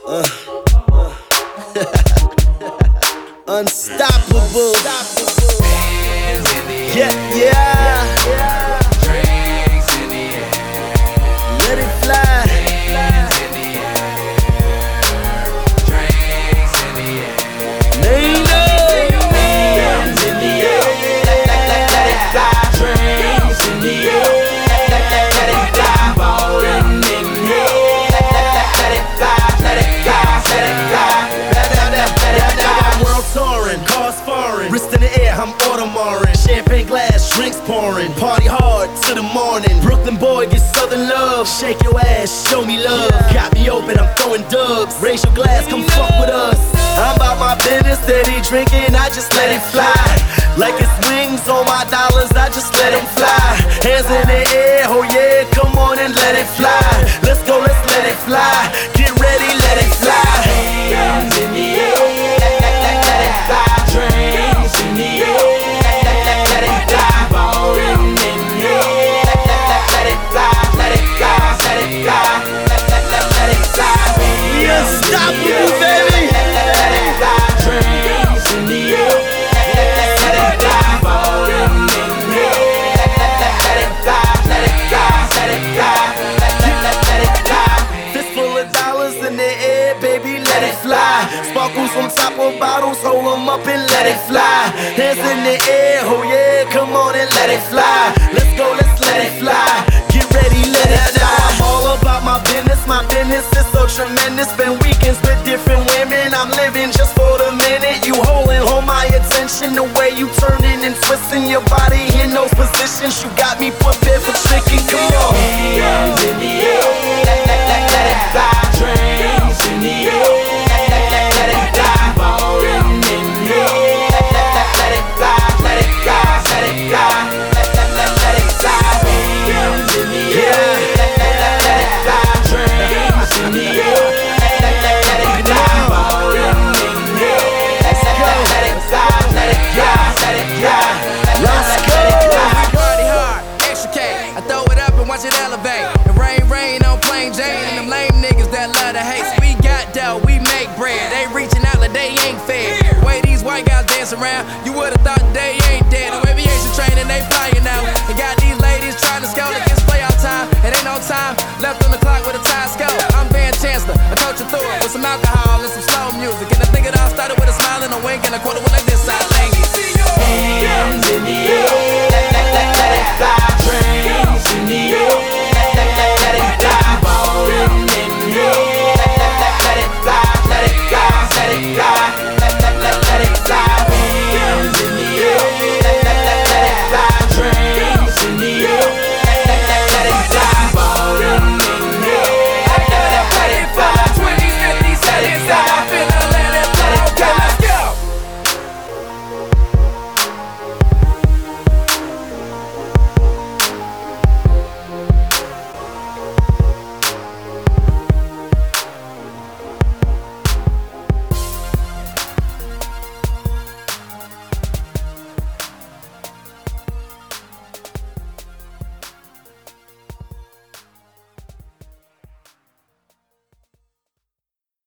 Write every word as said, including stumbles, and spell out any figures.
Uh, uh. Unstoppable. Yeah, yeah. Drinks in the air. Let it fly. Drinks in the air. Nino. Hands in the air. Let it fly. Drinks in the air. Let it fly. Ballin' in the air. Let it fly. Let it fly. Let it fly. Let it fly. World touring, cars foreign, wrist in the air, I'm Audemarin. Champagne glass, drinks pouring, party hard to the morning. Brooklyn boy get southern love, shake your ass, show me love. Got me open, I'm throwing dubs, raise your glass, come fuck with us. I'm about my business, steady drinking, I just let it fly. Like it's wings on my dollars, I just let them fly. Hands in the air, oh yeah, come on and let it fly. Let's go, let's let it fly. Get ready, let it fly. Hands in the air. Let it fly. Drinks in the air. Let it fly. Ballin' in the air. Let it fly. Let it fly. Let it fly. Let it fly. We unstoppable, baby. Let it fly. Drinks in the air. Let it fly. Ballin' in the air. Let it fly. Let it fly. Let it fly. Let it fly. Fistful of dollars in the air, baby, let it fly. Sparkles on top of bottles, hold them up and let it fly. Hands in the air, oh yeah, come on and let it fly. Let's go, let's let it fly. Get ready, let it fly. I'm all about my business, my business is so tremendous. Spend weekends with different women, I'm living just for the minute. You holding, hold my attention, the way you turning and twisting your body in those positions. You got me prepared for tricking, come on. Hands in the air. Let it fly. Drinks in the air. Let it fly. Ballin' in the air. Let it fly. Let it fly. Let it fly. Let it fly. Hands in the air. Let it fly. Drinks in the air. Let it fly. Ballin' in the air. Let it fly. Let it fly. Let it fly. Let's go. Party hard, extra K. I throw it up and watch it elevate. The rain, rain on plain Jane and them lame niggas that love to hate. So we got dough, we make bread. They reaching out like they ain't fed. The way these white guys dance around, you would've thought they ain't dead. No aviation training, they flying out. They got these ladies trying to scout against playoff time. It ain't no time left on the clock with a tie scope. I'm Van Chancellor, I coach you through it with some alcohol and some slow music. And I think it all started with a smile and a wink and a quarter.